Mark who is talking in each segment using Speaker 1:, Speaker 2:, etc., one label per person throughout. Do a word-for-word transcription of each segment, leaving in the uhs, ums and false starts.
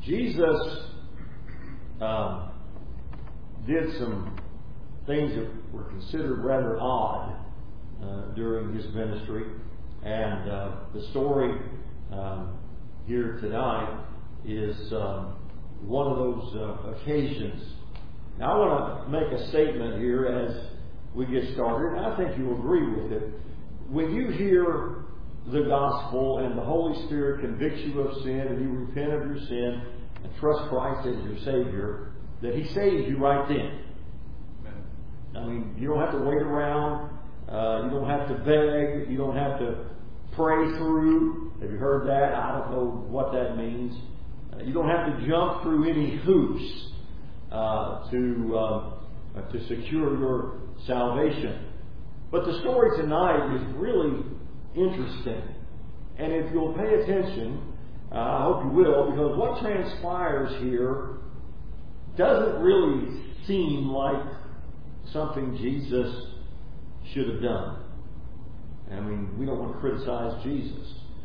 Speaker 1: Jesus um, did some things that were considered rather odd uh, during his ministry. And uh, the story um, here tonight is um, one of those uh, occasions. Now I want to make a statement here as we get started, and I think you'll agree with it. When you hear the gospel and the Holy Spirit convicts you of sin and you repent of your sin and trust Christ as your Savior, that He saves you right then. I mean, you don't have to wait around. Uh, you don't have to beg. You don't have to pray through. Have you heard that? I don't know what that means. Uh, you don't have to jump through any hoops uh, to uh, to secure your salvation. But the story tonight is really interesting. And if you'll pay attention, uh, I hope you will, because what transpires here doesn't really seem like something Jesus should have done. I mean, we don't want to criticize Jesus.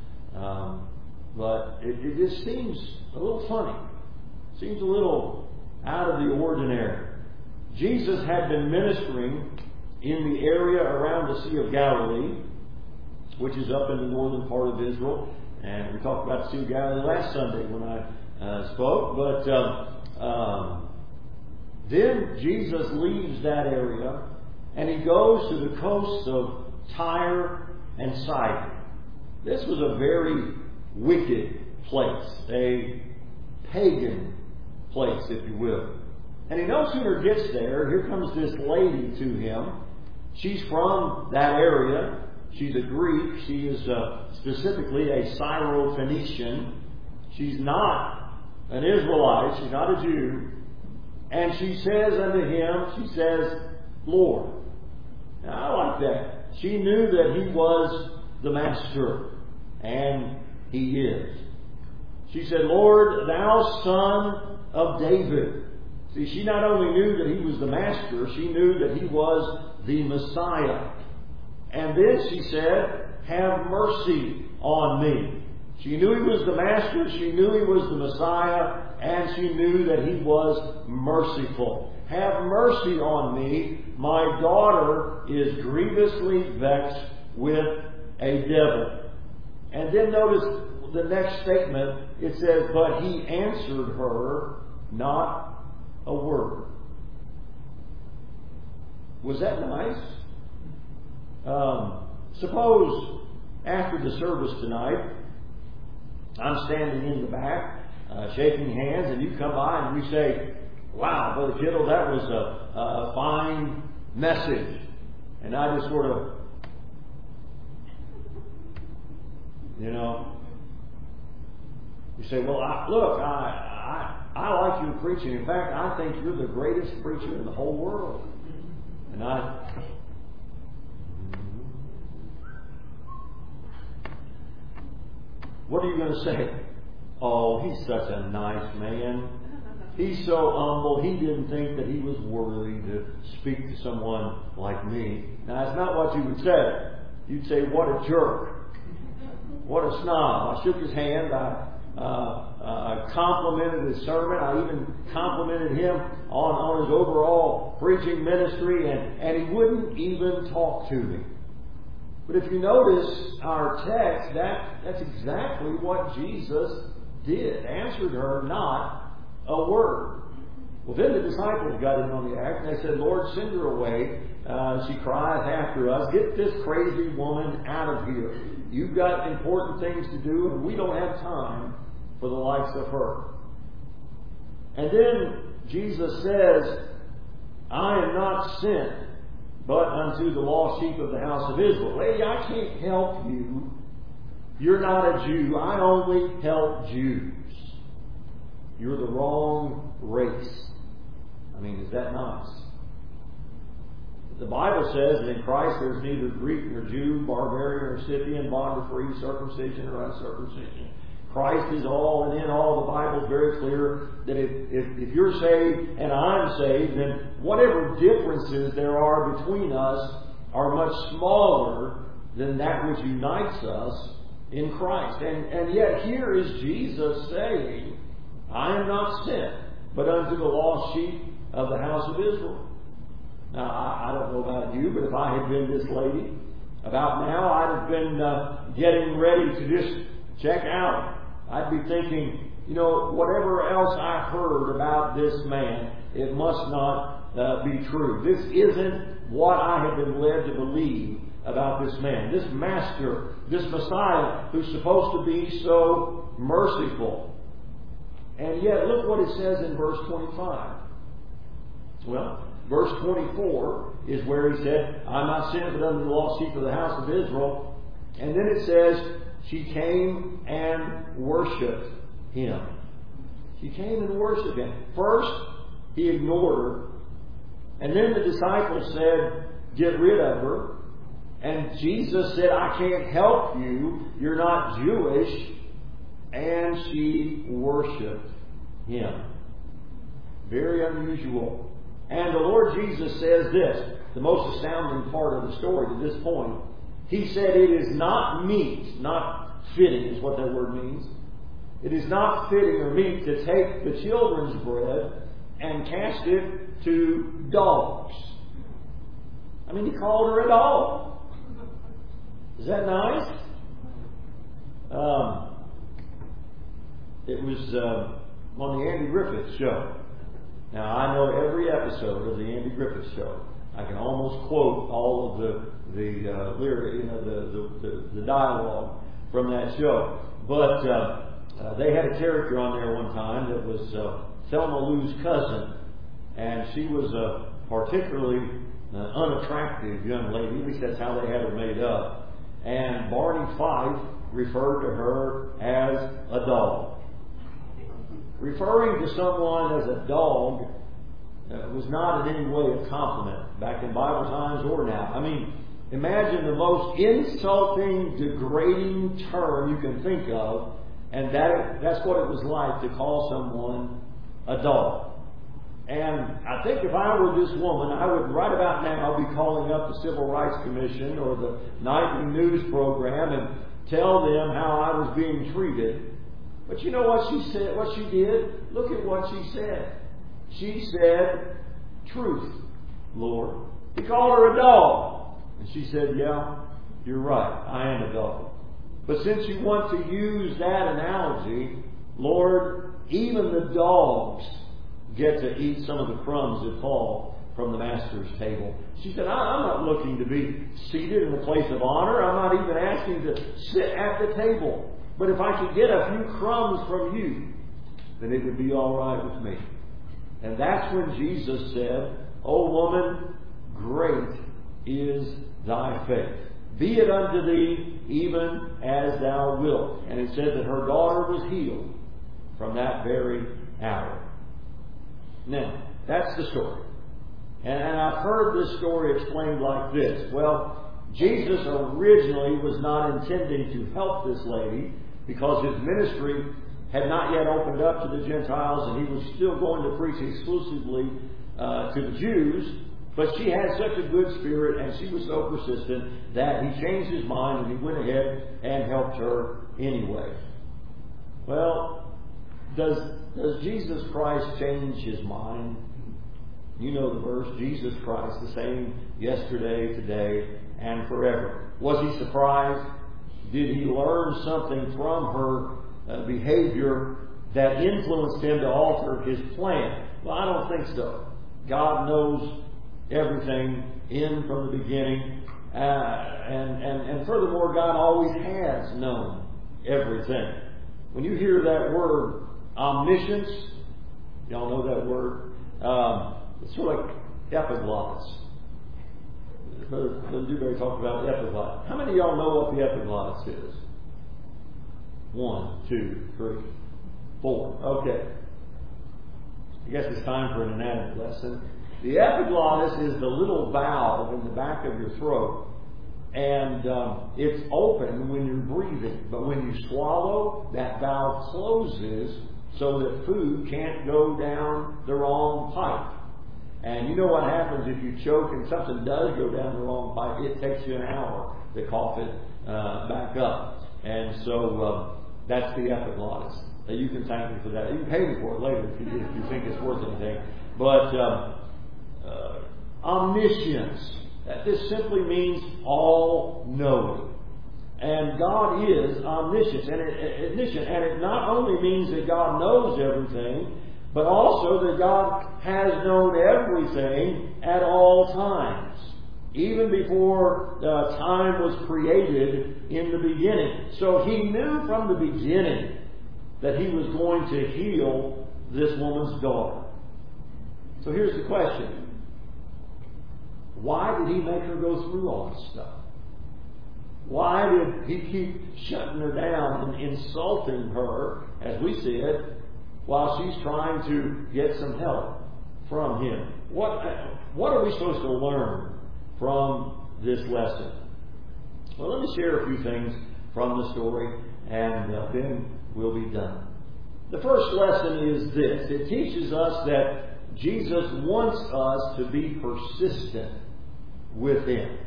Speaker 1: Um, but it, it just seems a little funny. Seems a little out of the ordinary. Jesus had been ministering in the area around the Sea of Galilee, which is up in the northern part of Israel. And we talked about the Sea of Galilee last Sunday when I uh, spoke. But um, um, then Jesus leaves that area and He goes to the coast of Tyre and Sidon. This was a very wicked place, a pagan place, if you will. And he no sooner gets there, here comes this lady to him. She's from that area. She's a Greek. She is uh, specifically a Syro-Phoenician. She's not an Israelite. She's not a Jew. And she says unto him, she says, Lord. Now, I like that. She knew that He was the Master. And He is. She said, Lord, Thou Son of David. See, she not only knew that He was the Master, she knew that He was the Messiah. And then she said, have mercy on me. She knew He was the Master, she knew He was the Messiah, and she knew that He was merciful. Have mercy on me. My daughter is grievously vexed with a devil. And then notice the next statement. It says, but He answered her not a word. Was that nice? Um, suppose after the service tonight, I'm standing in the back, uh, shaking hands, and you come by and you say, wow, Brother Kittle, that was a, a fine message. And I just sort of, you know, you say, well, I, look, I, I, I like you preaching. In fact, I think you're the greatest preacher in the whole world. And I, what are you going to say? Oh, he's such a nice man. He's so humble. He didn't think that he was worthy to speak to someone like me. Now, that's not what you would say. You'd say, what a jerk. What a snob. I shook his hand. I uh, uh, complimented his sermon. I even complimented him on, on his overall preaching ministry, and, and he wouldn't even talk to me. But if you notice our text, that, that's exactly what Jesus did. Answered her not a word. Well, then the disciples got in on the act, and they said, Lord, send her away. Uh, she cries after us. Get this crazy woman out of here. You've got important things to do, and we don't have time for the likes of her. And then Jesus says, I am not sent but unto the lost sheep of the house of Israel. Lady, I can't help you. You're not a Jew. I only help Jews. You're the wrong race. I mean, is that nice? The Bible says that in Christ there's neither Greek nor Jew, barbarian or Scythian, bond or free, circumcision or uncircumcision. Christ is all and in all. The Bible is very clear that if, if, if you're saved and I'm saved, then whatever differences there are between us are much smaller than that which unites us in Christ. And, and yet here is Jesus saying I am not sent, but unto the lost sheep of the house of Israel. Now, I, I don't know about you, but if I had been this lady, about now I'd have been uh, getting ready to just check out. I'd be thinking, you know, whatever else I heard about this man, it must not uh, be true. This isn't what I have been led to believe about this man, this master, this Messiah who's supposed to be so merciful. And yet, look what it says in verse twenty-five. Well, verse twenty-four is where he said, I'm not sent but unto the lost sheep of the house of Israel. And then it says, she came and worshipped him. She came and worshipped him. First, he ignored her. And then the disciples said, get rid of her. And Jesus said, I can't help you. You're not Jewish. And she worshipped him. Very unusual. And the Lord Jesus says this, the most astounding part of the story to this point. He said, it is not meet, not fitting is what that word means. It is not fitting or meet to take the children's bread and cast it to dogs. I mean, he called her a dog. Is that nice? Um, it was uh, on the Andy Griffith Show. Now, I know every episode of the Andy Griffith Show. I can almost quote all of the the uh, lyric, you know, the, the, the, the dialogue from that show. But uh, uh, they had a character on there one time that was uh, Thelma Lou's cousin, and she was a particularly uh, unattractive young lady. At least that's how they had her made up. And Barney Fife referred to her as a dog. Referring to someone as a dog uh, was not in any way a compliment back in Bible times or now. I mean, imagine the most insulting, degrading term you can think of, and that that's what it was like to call someone a dog. And I think if I were this woman, I would right about now be calling up the Civil Rights Commission or the nightly news program and tell them how I was being treated. But you know what she said? What she did? Look at what she said. She said, truth, Lord. He called her a dog. And she said, yeah, you're right. I am a dog. But since you want to use that analogy, Lord, even the dogs get to eat some of the crumbs that fall from the master's table. She said, I'm not looking to be seated in a place of honor. I'm not even asking to sit at the table. But if I could get a few crumbs from you, then it would be all right with me. And that's when Jesus said, O woman, great is thy faith. Be it unto thee even as thou wilt. And it said that her daughter was healed from that very hour. Now, that's the story. And, and I've heard this story explained like this. Well, Jesus originally was not intending to help this lady because his ministry had not yet opened up to the Gentiles and he was still going to preach exclusively uh, to the Jews. But she had such a good spirit and she was so persistent that he changed his mind and he went ahead and helped her anyway. Well, does, does Jesus Christ change his mind? You know the verse, Jesus Christ, the same yesterday, today, and forever. Was he surprised? Did he learn something from her uh, behavior that influenced him to alter his plan? Well, I don't think so. God knows everything in from the beginning. Uh, and, and, and furthermore, God always has known everything. When you hear that word, omniscience, y'all know that word? Um, it's sort of like epiglottis. Brother Dewberry talked about epiglottis. How many of y'all know what the epiglottis is? One, two, three, four. Okay. I guess it's time for an anatomy lesson. The epiglottis is the little valve in the back of your throat. And um, it's open when you're breathing. But when you swallow, that valve closes so that food can't go down the wrong pipe. And you know what happens if you choke and something does go down the wrong pipe? It takes you an hour to cough it uh, back up. And so That's the epiglottis. You can thank me for that. You can pay me for it later if you, if you think it's worth anything. But um, uh, omniscience. This simply means all-knowing. And God is omniscient. And it, omniscient. And it not only means that God knows everything, but also that God has known everything at all times. Even before uh, time was created in the beginning. So He knew from the beginning that He was going to heal this woman's daughter. So here's the question. Why did He make her go through all this stuff? Why did He keep shutting her down and insulting her, as we see it, while she's trying to get some help from Him? What, what are we supposed to learn from this lesson? Well, let me share a few things from the story, and uh, then we'll be done. The first lesson is this. It teaches us that Jesus wants us to be persistent with Him.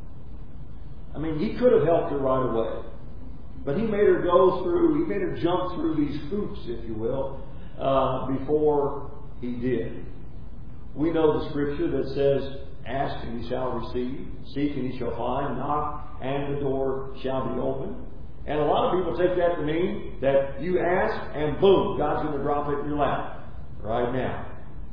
Speaker 1: I mean, He could have helped her right away, but He made her go through, He made her jump through these hoops, if you will, uh, before He did. We know the scripture that says, ask and ye shall receive, seek and ye shall find, knock and the door shall be opened. And a lot of people take that to mean that you ask and boom, God's going to drop it in your lap right now.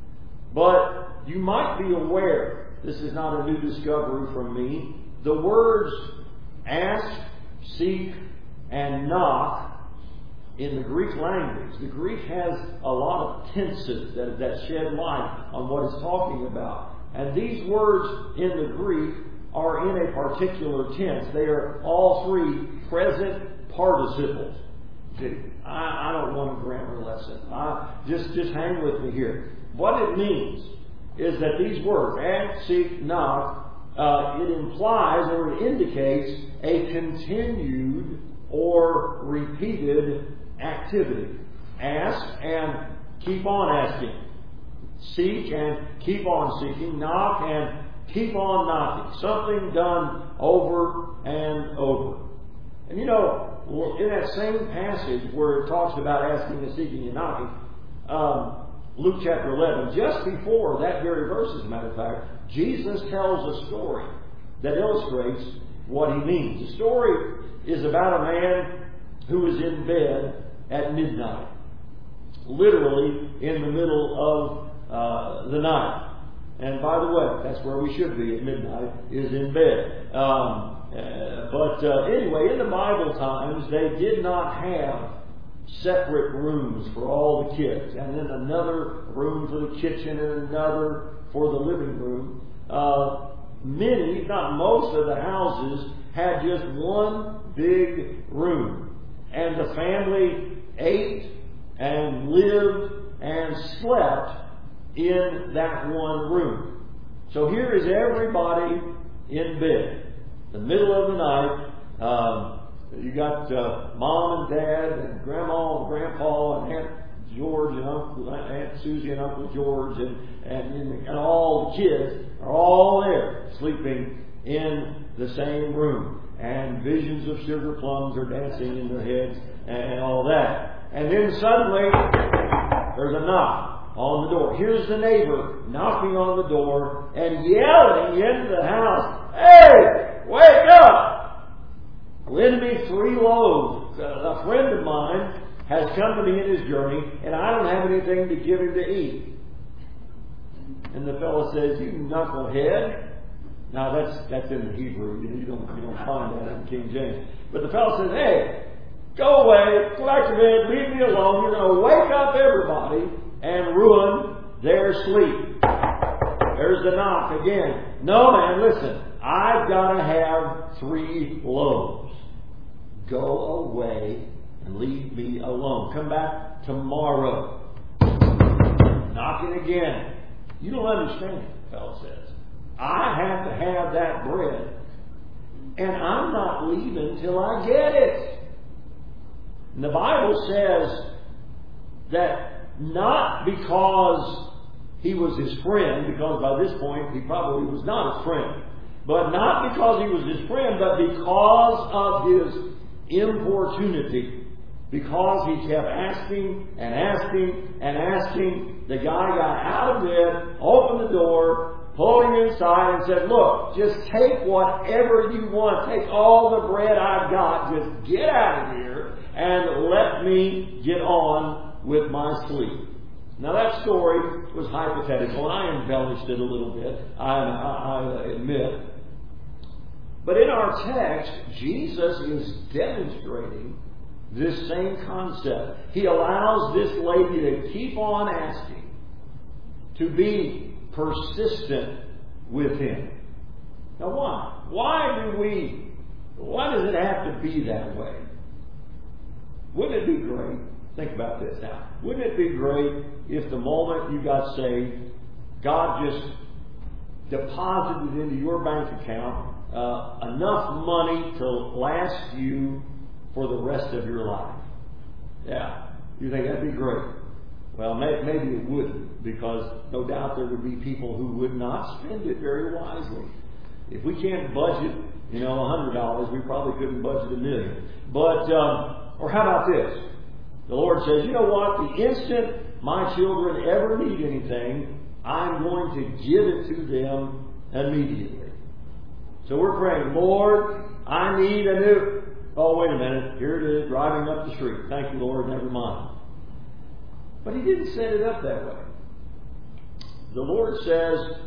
Speaker 1: But you might be aware, this is not a new discovery from me, the words ask, seek, and knock in the Greek language. The Greek has a lot of tenses that, that shed light on what it's talking about. And these words in the Greek are in a particular tense. They are all three present participles. I, I don't want a grammar lesson. I, just, just hang with me here. What it means is that these words, ask, seek, knock, uh, it implies or it indicates a continued or repeated activity. Ask and keep on asking. Seek and keep on seeking. Knock and keep on knocking. Something done over and over. And you know, in that same passage where it talks about asking and seeking and knocking, um, Luke chapter eleven, just before that very verse, as a matter of fact, Jesus tells a story that illustrates what He means. The story is about a man who is in bed at midnight. Literally in the middle of uh, the night. And by the way, that's where we should be at midnight, is in bed. Um, uh, but uh, anyway, in the Bible times, they did not have separate rooms for all the kids, and then another room for the kitchen and another for the living room. Uh, many, if not most of the houses had just one big room. And the family ate and lived and slept in that one room. So here is everybody in bed. The middle of the night, um, you got uh, Mom and Dad and Grandma and Grandpa and Aunt George and Uncle Aunt Susie and Uncle George and, and, and all the kids are all there sleeping in the same room. And visions of sugar plums are dancing in their heads and all that. And then suddenly there's a knock on the door. Here's the neighbor knocking on the door and yelling into the house, "Hey, wake up! Lend me three loaves. A friend of mine has come to me in his journey, and I don't have anything to give him to eat." And the fellow says, "You knucklehead." Now that's that's in the Hebrew. You don't you don't find that in King James. But the fellow says, "Hey, go away, go back to bed, leave me alone. You're going to wake up everybody and ruin their sleep." There's the knock again. "No, man, listen. I've got to have three loaves. Go away and leave me alone. Come back tomorrow." Knocking again. "You don't understand," the fellow says. "I have to have that bread, and I'm not leaving till I get it." And the Bible says that not because he was his friend, because by this point he probably was not his friend, but not because he was his friend, but because of his importunity. Because he kept asking and asking and asking, the guy got out of bed, opened the door, pulled him inside and said, look, just take whatever you want. Take all the bread I've got. Just get out of here and let me get on with my sleep. Now that story was hypothetical, and I embellished it a little bit, I, I, I admit. But in our text, Jesus is demonstrating this same concept. He allows this lady to keep on asking, to be persistent with him. Now why? Why do we, why does it have to be that way? Wouldn't it be great? Think about this now. Wouldn't it be great if the moment you got saved, God just deposited into your bank account uh, enough money to last you for the rest of your life? Yeah. You think that'd be great? Well, may, maybe it wouldn't, because no doubt there would be people who would not spend it very wisely. If we can't budget, you know, a hundred dollars, we probably couldn't budget a million. But, um, or how about this? The Lord says, you know what? The instant my children ever need anything, I'm going to give it to them immediately. So we're praying, Lord, I need a new... Oh, wait a minute. Here it is, driving up the street. Thank you, Lord. Never mind. But He didn't set it up that way. The Lord says,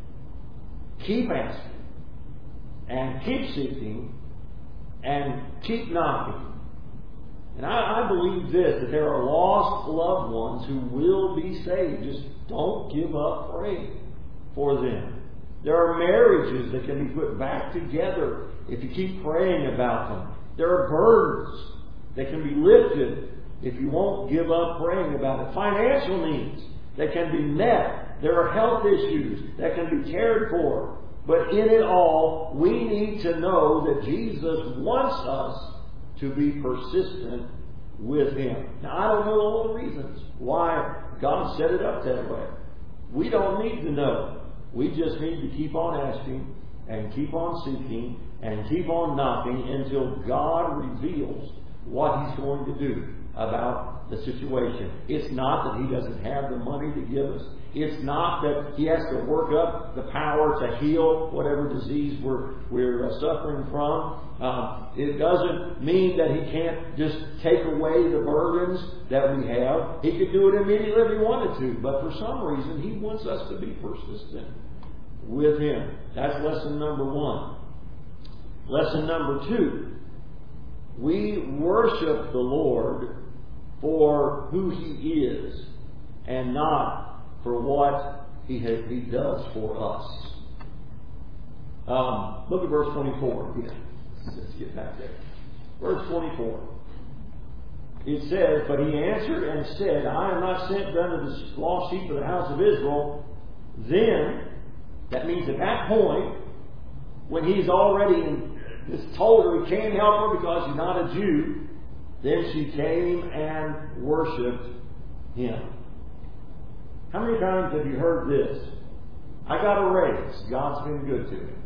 Speaker 1: keep asking, and keep seeking, and keep knocking. And I, I believe this, that there are lost loved ones who will be saved. Just don't give up praying for them. There are marriages that can be put back together if you keep praying about them. There are burdens that can be lifted if you won't give up praying about it. Financial needs that can be met. There are health issues that can be cared for. But in it all, we need to know that Jesus wants us to be persistent with Him. Now, I don't know all the reasons why God set it up that way. We don't need to know. We just need to keep on asking and keep on seeking and keep on knocking until God reveals what He's going to do about the situation. It's not that He doesn't have the money to give us. It's not that He has to work up the power to heal whatever disease we're, we're uh, suffering from. Uh, it doesn't mean that He can't just take away the burdens that we have. He could do it immediately if He wanted to. But for some reason, He wants us to be persistent with Him. That's lesson number one. Lesson number two. We worship the Lord for who He is and not for what He has, He does for us. Um, look at verse twenty-four again. Let's get back there. Verse twenty-four. It says, but He answered and said, I am not sent unto the lost sheep of the house of Israel. Then, that means at that point, when He's already in, just told her He can't help her because she's not a Jew, then she came and worshipped Him. How many times have you heard this? I got a raise. God's been good to me.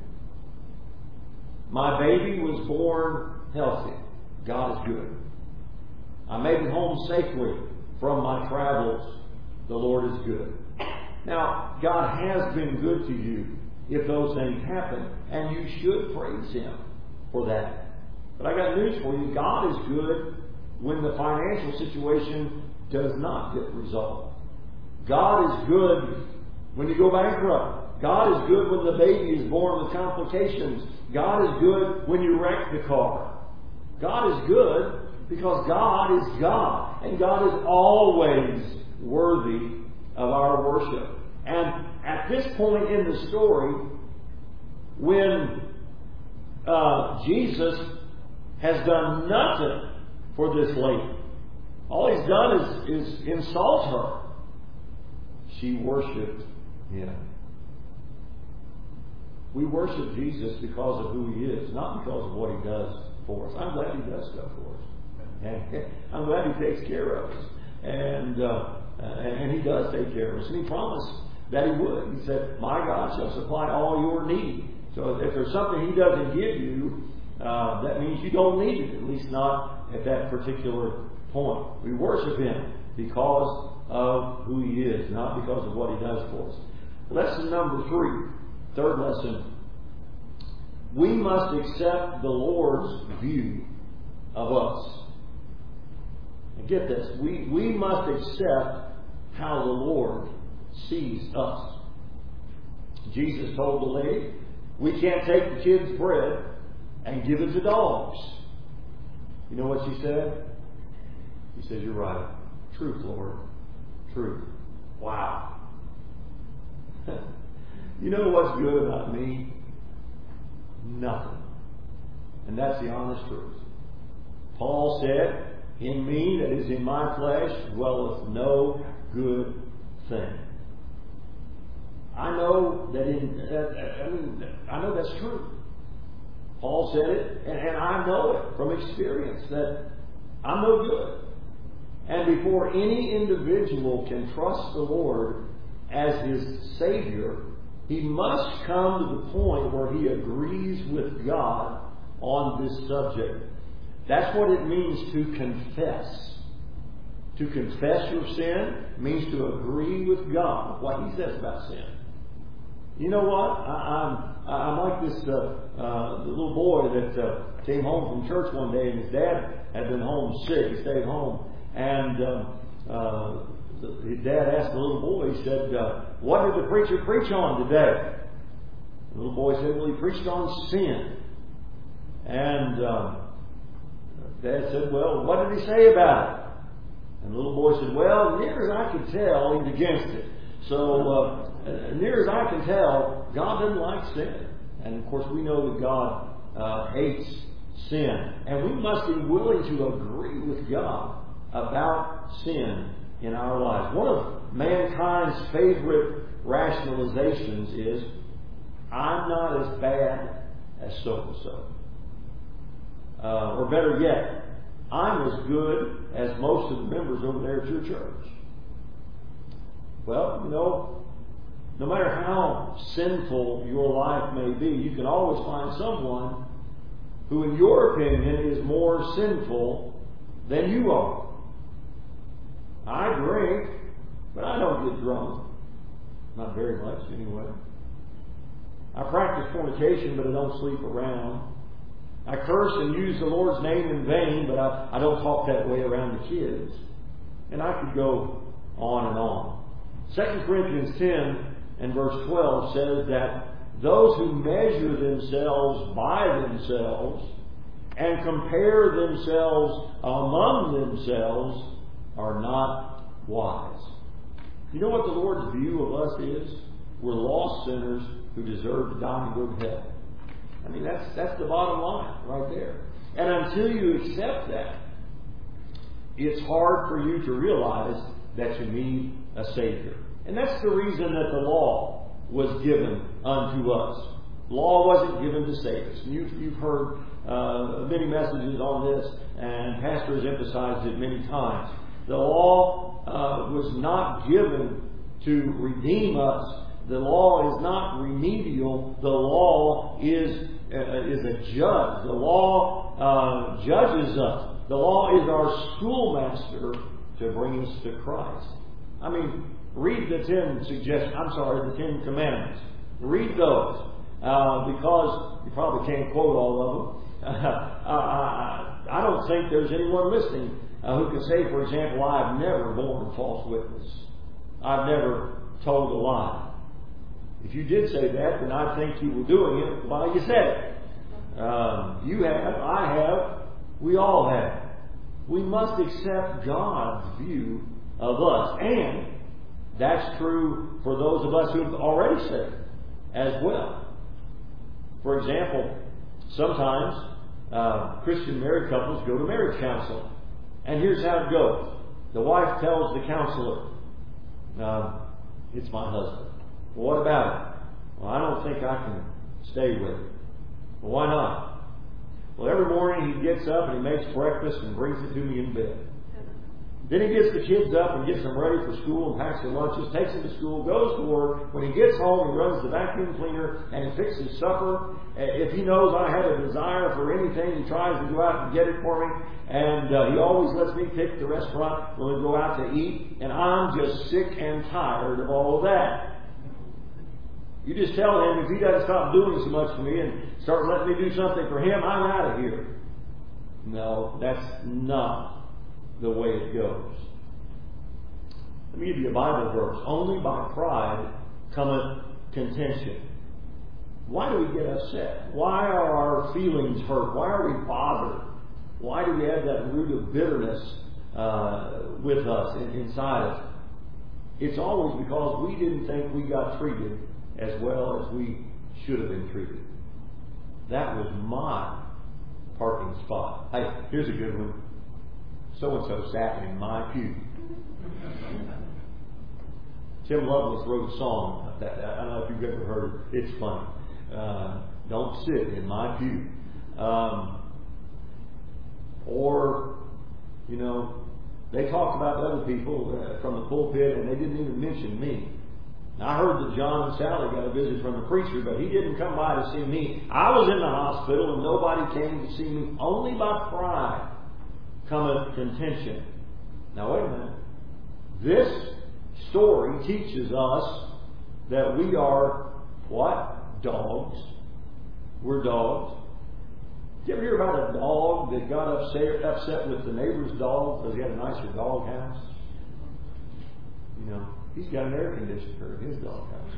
Speaker 1: My baby was born healthy. God is good. I made it home safely from my travels. The Lord is good. Now, God has been good to you if those things happen, and you should praise Him for that. But I got news for you. God is good when the financial situation does not get resolved. God is good when you go bankrupt. God is good when the baby is born with complications. God is good when you wreck the car. God is good because God is God. And God is always worthy of our worship. And at this point in the story, when uh, Jesus has done nothing for this lady, all He's done is, is insult her. She worshipped Him. We worship Jesus because of who He is, not because of what He does for us. I'm glad He does stuff for us. And I'm glad He takes care of us. And, uh, and He does take care of us. And He promised that He would. He said, my God shall supply all your need. So if there's something He doesn't give you, uh, that means you don't need it, at least not at that particular point. We worship Him because of who He is, not because of what He does for us. Lesson number three, third lesson. We must accept the Lord's view of us. And get this, we, we must accept how the Lord sees us. Jesus told the lady, we can't take the kids' bread and give it to dogs. You know what she said? She says, you're right. Truth, Lord. Truth. Wow. You know what's good about me? Nothing. And that's the honest truth. Paul said, in me that is in my flesh dwelleth no good thing. I know that in, uh, I mean, I know that's true. Paul said it, and, and I know it from experience that I'm no good. And before any individual can trust the Lord as his Savior, he must come to the point where he agrees with God on this subject. That's what it means to confess. To confess your sin means to agree with God, what He says about sin. You know what? I, I'm I'm like this uh, uh, the little boy that uh, came home from church one day, and his dad had been home sick. He stayed home, and uh, uh, his dad asked the little boy. He said, uh, "What did the preacher preach on today?" The little boy said, "Well, he preached on sin." And uh, Dad said, "Well, what did he say about it?" And the little boy said, "Well, near as I can tell, he's against it. So, uh, near as I can tell, God doesn't like sin." And of course, we know that God uh, hates sin. And we must be willing to agree with God about sin in our lives. One of mankind's favorite rationalizations is, I'm not as bad as so-and-so. Uh, or better yet, I'm as good as most of the members over there at your church. Well, you know, no matter how sinful your life may be, you can always find someone who, in your opinion, is more sinful than you are. I drink, but I don't get drunk. Not very much, anyway. I practice fornication, but I don't sleep around. I curse and use the Lord's name in vain, but I, I don't talk that way around the kids. And I could go on and on. Second Corinthians ten and verse twelve says that those who measure themselves by themselves and compare themselves among themselves are not wise. You know what the Lord's view of us is? We're lost sinners who deserve to die and go to hell. I mean, that's that's the bottom line right there. And until you accept that, it's hard for you to realize that you need a Savior. And that's the reason that the law was given unto us. Law wasn't given to save us. You've, you've heard uh, many messages on this, and Pastor has emphasized it many times. The law uh, was not given to redeem us. The law is not remedial. The law is uh, is a judge. The law uh, judges us. The law is our schoolmaster to bring us to Christ. I mean, read the ten suggestions. I'm sorry, the Ten Commandments. Read those uh, because you probably can't quote all of them. I, I don't think there's anyone listening uh, who can say, for example, I've never borne false witness. I've never told a lie. If you did say that, then I'd think you were doing it while you said it. Um, you have, I have, we all have. We must accept God's view of us. And that's true for those of us who have already said it as well. For example, sometimes uh, Christian married couples go to marriage counseling. And here's how it goes. The wife tells the counselor, uh, it's my husband. Well, what about it? Well, I don't think I can stay with him. Well, why not? Well, every morning he gets up and he makes breakfast and brings it to me in bed. Then he gets the kids up and gets them ready for school and packs their lunches, takes them to school, goes to work. When he gets home, he runs the vacuum cleaner and he fixes supper. If he knows I have a desire for anything, he tries to go out and get it for me. And uh, he always lets me pick the restaurant when we go out to eat. And I'm just sick and tired of all of that. You just tell him if he doesn't stop doing so much for me and start letting me do something for him, I'm out of here. No, that's not the way it goes. Let me give you a Bible verse. Only by pride cometh contention. Why do we get upset? Why are our feelings hurt? Why are we bothered? Why do we have that root of bitterness uh, with us, in, inside us? It's always because we didn't think we got treated as well as we should have been treated. That was my parking spot. Hey, here's a good one. So-and-so sat in my pew. Tim Lovelace wrote a song about that. I don't know if you've ever heard it. It's funny. Uh, don't sit in my pew. Um, or, you know, they talked about other people uh, from the pulpit and they didn't even mention me. I heard that John and Sally got a visit from the preacher, but he didn't come by to see me. I was in the hospital and nobody came to see me. Only by pride cometh contention. Now wait a minute. This story teaches us that we are what? Dogs. We're dogs. Did you ever hear about a dog that got upset, upset with the neighbor's dog because he had a nicer dog house? You know, he's got an air conditioner in his dog house.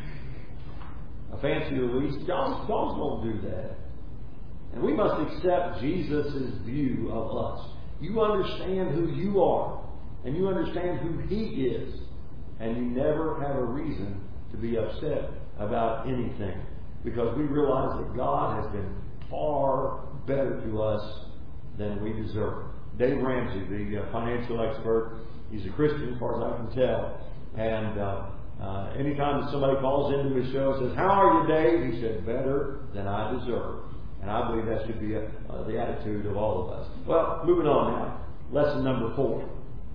Speaker 1: A fancier lease. Dogs, dogs don't do that. And we must accept Jesus' view of us. You understand who you are, and you understand who He is, and you never have a reason to be upset about anything, because we realize that God has been far better to us than we deserve. Dave Ramsey, the uh, financial expert, he's a Christian as far as I can tell, and uh, uh, anytime that somebody calls into his show and says, "How are you, Dave?" he said, "Better than I deserve." And I believe that should be a, uh, the attitude of all of us. Well, moving on now. Lesson number four.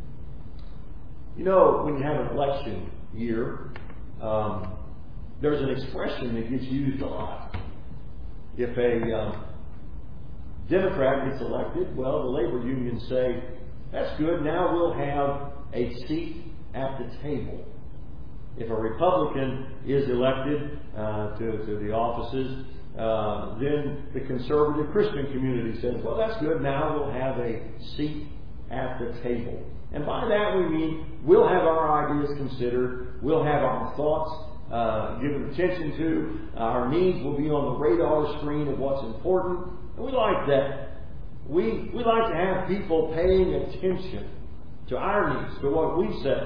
Speaker 1: You know, when you have an election year, um, there's an expression that gets used a lot. If a um, Democrat gets elected, well, the labor unions say, "That's good, now we'll have a seat at the table." If a Republican is elected uh, to, to the offices, Uh, then the conservative Christian community says, "Well, that's good. Now we'll have a seat at the table." And by that we mean we'll have our ideas considered. We'll have our thoughts uh, given attention to. Our needs will be on the radar screen of what's important. And we like that. We, we like to have people paying attention to our needs, to what we say.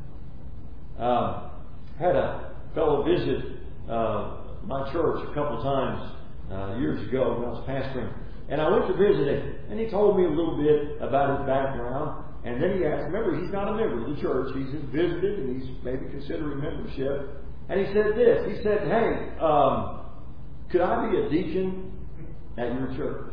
Speaker 1: Uh, had a fellow visit uh, my church a couple of times uh, years ago when I was pastoring, and I went to visit him, and he told me a little bit about his background, and then he asked, remember, he's not a member of the church, he's visited, and he's maybe considering membership, and he said this, he said, "Hey, um, could I be a deacon at your church?"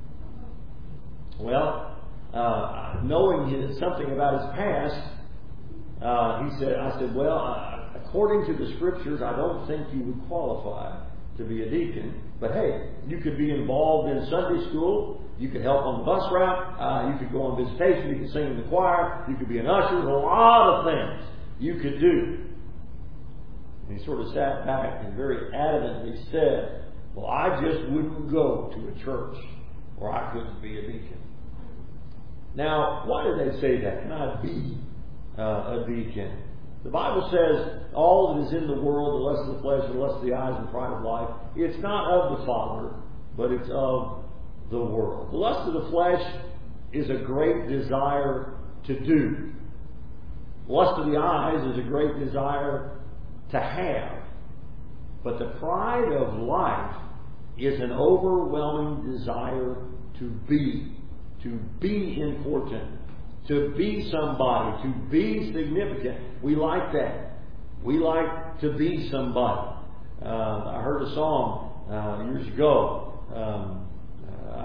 Speaker 1: Well, uh, knowing his, something about his past, uh, he said, I said, well, I, according to the Scriptures, I don't think you would qualify to be a deacon. But hey, you could be involved in Sunday school. You could help on the bus route. Uh, you could go on visitation. You could sing in the choir. You could be an usher. There's a lot of things you could do. And he sort of sat back and very adamantly said, "Well, I just wouldn't go to a church or I couldn't be a deacon." Now, why did they say that? Can I be uh, a deacon? The Bible says all that is in the world, the lust of the flesh, the lust of the eyes, and pride of life, it's not of the Father, but it's of the world. The lust of the flesh is a great desire to do. The lust of the eyes is a great desire to have. But the pride of life is an overwhelming desire to be, to be important, to be somebody, to be significant. We like that. We like to be somebody. Uh, I heard a song uh, years ago. Um, uh,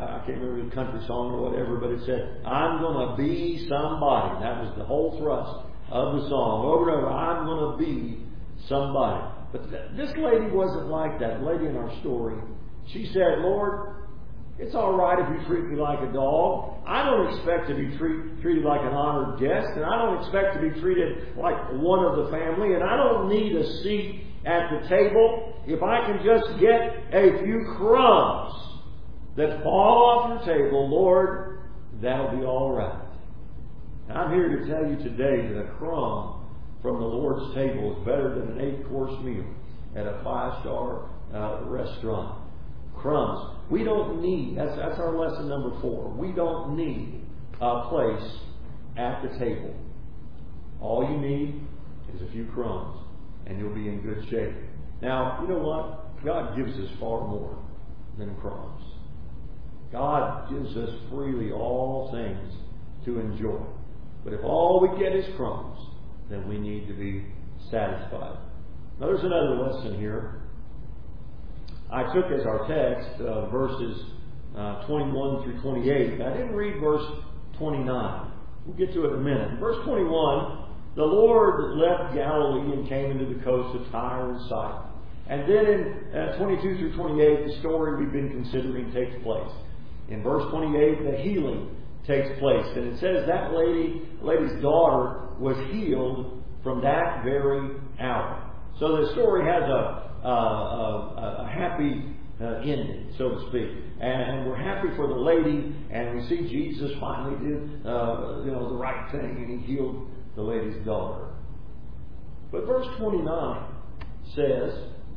Speaker 1: I can't remember the country song or whatever, but it said, I'm going to be somebody. And that was the whole thrust of the song. Over and over, I'm going to be somebody. But th- this lady wasn't like that. The lady in our story, she said, Lord, it's all right if you treat me like a dog. I don't expect to be treat, treated like an honored guest, and I don't expect to be treated like one of the family, and I don't need a seat at the table. If I can just get a few crumbs that fall off your table, Lord, that'll be all right. And I'm here to tell you today that a crumb from the Lord's table is better than an eight-course meal at a five-star uh, restaurant. Crumbs. We don't need, that's, that's our lesson number four. We don't need a place at the table. All you need is a few crumbs, and you'll be in good shape. Now, you know what? God gives us far more than crumbs. God gives us freely all things to enjoy. But if all we get is crumbs, then we need to be satisfied. Now, there's another lesson here. I took as our text uh, verses uh, twenty-one through twenty-eight. I didn't read verse twenty-nine. We'll get to it in a minute. In verse twenty-one, the Lord left Galilee and came into the coast of Tyre and Sidon. And then in uh, twenty-two through twenty-eight, the story we've been considering takes place. In verse twenty-eight, the healing takes place. And it says that lady, lady's daughter was healed from that very hour. So the story has a Uh, a, a happy uh, ending, so to speak, and, and we're happy for the lady, and we see Jesus finally did, uh, you know, the right thing, and he healed the lady's daughter. But verse twenty-nine says,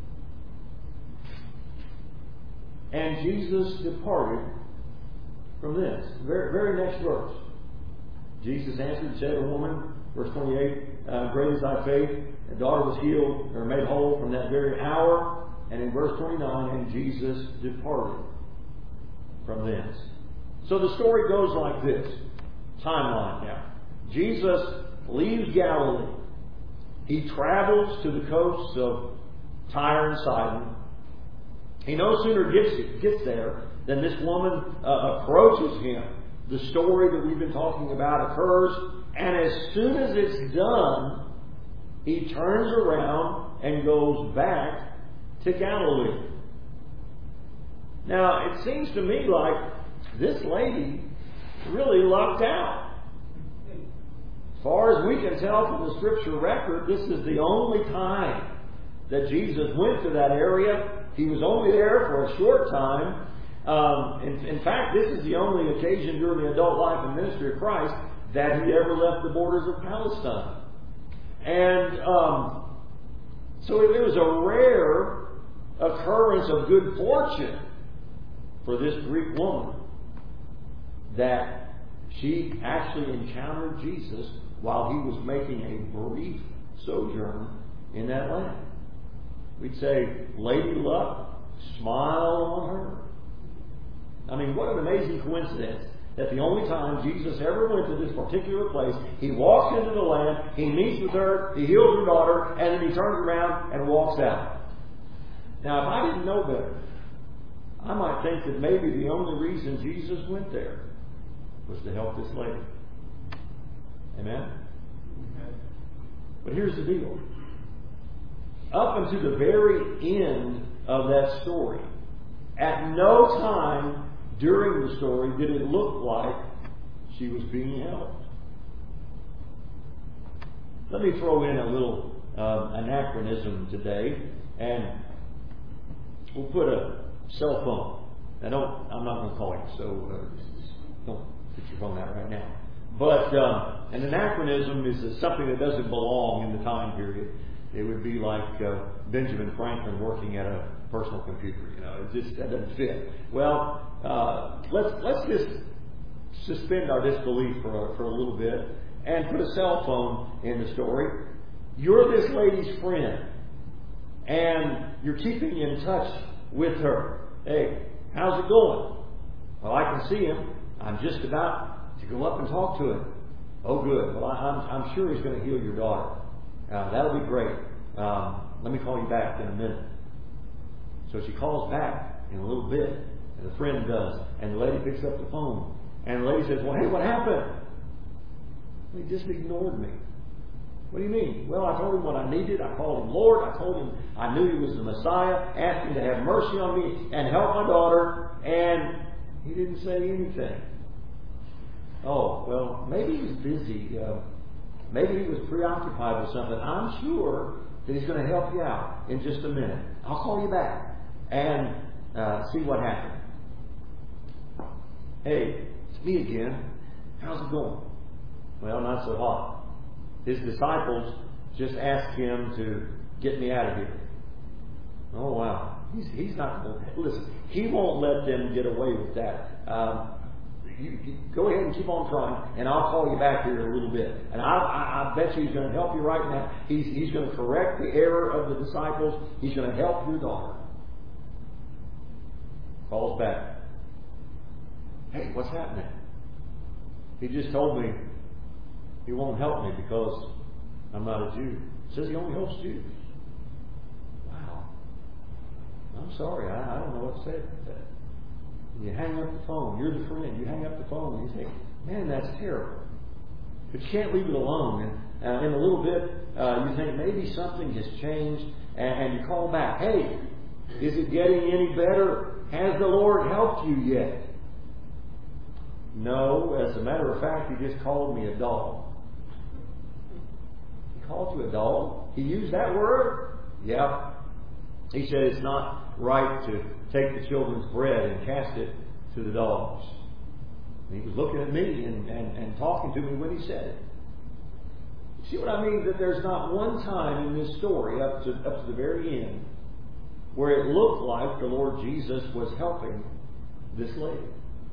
Speaker 1: "And Jesus departed from this." Very, very next verse. Jesus answered and said, "A woman," verse twenty-eight, uh, "great is thy faith. The daughter was healed or made whole from that very hour." And in verse twenty-nine, "And Jesus departed from thence." So the story goes like this. Timeline now. Jesus leaves Galilee. He travels to the coasts of Tyre and Sidon. He no sooner gets, gets there than this woman uh, approaches him. The story that we've been talking about occurs. And as soon as it's done, he turns around and goes back to Galilee. Now, it seems to me like this lady really lucked out. As far as we can tell from the scripture record, this is the only time that Jesus went to that area. He was only there for a short time. Um, in, in fact, this is the only occasion during the adult life and ministry of Christ that he ever left the borders of Palestine. And um, so it was a rare occurrence of good fortune for this Greek woman that she actually encountered Jesus while he was making a brief sojourn in that land. We'd say, Lady Luck, smile on her. I mean, what an amazing coincidence that the only time Jesus ever went to this particular place, he walks into the land, he meets with her, he heals her daughter, and then he turns around and walks out. Now, if I didn't know better, I might think that maybe the only reason Jesus went there was to help this lady. Amen? But here's the deal. Up until the very end of that story, at no time during the story did it look like she was being helped. Let me throw in a little uh, anachronism today, and we'll put a cell phone. Now, don't, I'm not going to call you, so uh, don't put your phone out right now. But uh, an anachronism is something that doesn't belong in the time period. It would be like uh, Benjamin Franklin working at a personal computer. You know, it just that doesn't fit. Well, uh, let's let's just suspend our disbelief for a, for a little bit and put a cell phone in the story. You're this lady's friend, and you're keeping in touch with her. Hey, how's it going? Well, I can see him. I'm just about to go up and talk to him. Oh, good. Well, I'm I'm sure he's going to heal your daughter. Uh, that'll be great. Um, let me call you back in a minute. So she calls back in a little bit, And the friend does. And the lady picks up the phone. And the lady says, well, hey, what happened? He just ignored me. What do you mean? Well, I told him what I needed. I called him Lord. I told him I knew he was the Messiah. Asked him to have mercy on me and help my daughter. And he didn't say anything. Oh, well, maybe he was busy. Uh, maybe he was preoccupied with something. I'm sure that he's going to help you out in just a minute. I'll call you back and uh, see what happened. Hey, it's me again. How's it going? Well, not so hot. His disciples just asked him to get me out of here. Oh, wow. He's, he's not going to... Listen, he won't let them get away with that. Um, you, you go ahead and keep on trying, and I'll call you back here in a little bit. And I, I, I bet you he's going to help you right now. He's, he's going to correct the error of the disciples. He's going to help your daughter. Calls back. Hey, what's happening? He just told me he won't help me because I'm not a Jew. He says he only helps Jews. Wow. I'm sorry. I, I don't know what to say about that. You hang up the phone. You're the friend. You hang up the phone and you think, man, that's terrible. But you can't leave it alone. And uh, in a little bit, uh, you think maybe something has changed. And, and you call back. Hey, is it getting any better? Has the Lord helped you yet? No. As a matter of fact, he just called me a dog. Called you a dog? He used that word? Yeah. He said it's not right to take the children's bread and cast it to the dogs. And he was looking at me and, and, and talking to me when he said it. See what I mean? That there's not one time in this story up to, up to the very end where it looked like the Lord Jesus was helping this lady.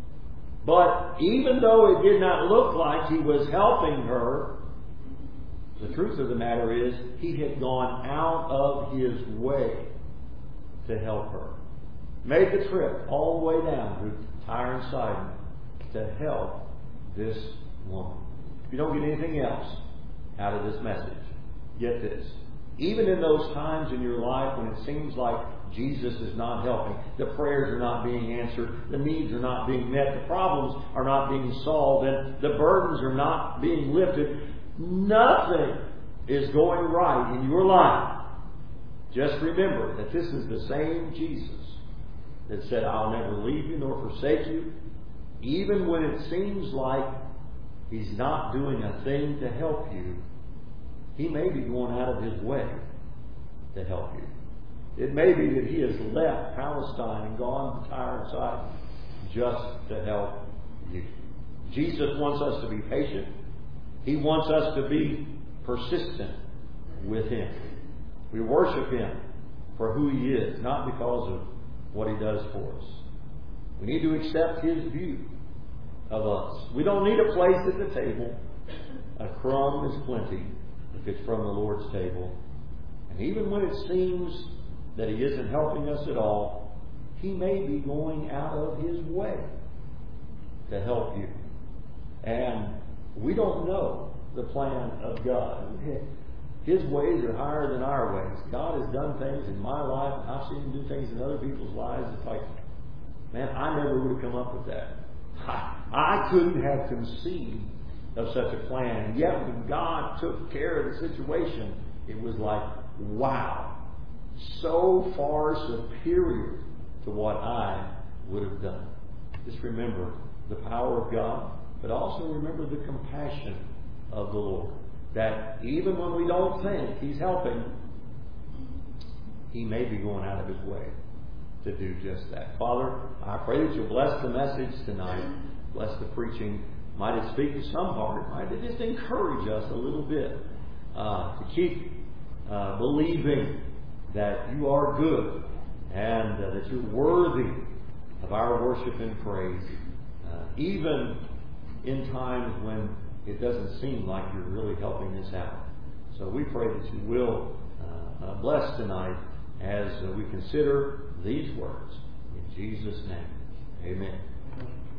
Speaker 1: But even though it did not look like he was helping her, the truth of the matter is, he had gone out of his way to help her. Made the trip all the way down to Tyre and Sidon to help this woman. If you don't get anything else out of this message, get this. Even in those times in your life when it seems like Jesus is not helping, the prayers are not being answered, the needs are not being met, the problems are not being solved, and the burdens are not being lifted, nothing is going right in your life. Just remember that this is the same Jesus that said, I'll never leave you nor forsake you. Even when it seems like he's not doing a thing to help you, he may be going out of his way to help you. It may be that he has left Palestine and gone to Tyre and Sidon just to help you. Jesus wants us to be patient. He wants us to be persistent with him. We worship him for who he is, not because of what he does for us. We need to accept his view of us. We don't need a place at the table. A crumb is plenty if it's from the Lord's table. And even when it seems that he isn't helping us at all, he may be going out of his way to help you. And we don't know the plan of God. His ways are higher than our ways. God has done things in my life, and I've seen him do things in other people's lives. It's like, man, I never would have come up with that. I, I couldn't have conceived of such a plan. And yet when God took care of the situation, it was like, wow, so far superior to what I would have done. Just remember the power of God, but also remember the compassion of the Lord. That even when we don't think he's helping, he may be going out of his way to do just that. Father, I pray that you'll bless the message tonight. Bless the preaching. Might it speak to some heart. Might it just encourage us a little bit uh, to keep uh, believing that you are good and uh, that you're worthy of our worship and praise, uh, even in times when it doesn't seem like you're really helping us out. So we pray that you will uh, uh, bless tonight as uh, we consider these words. In Jesus' name, amen.